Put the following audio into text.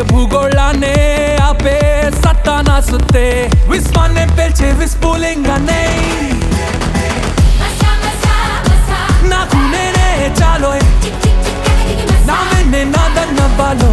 భూగోళాన్నే ఆపే సత్తా నా సుత్తే విశ్వాన్నే పేల్చే విస్ఫులింగానే నాకు నేనే చాలోయ్ నా వెన్నే నాదన్నవ్వాలో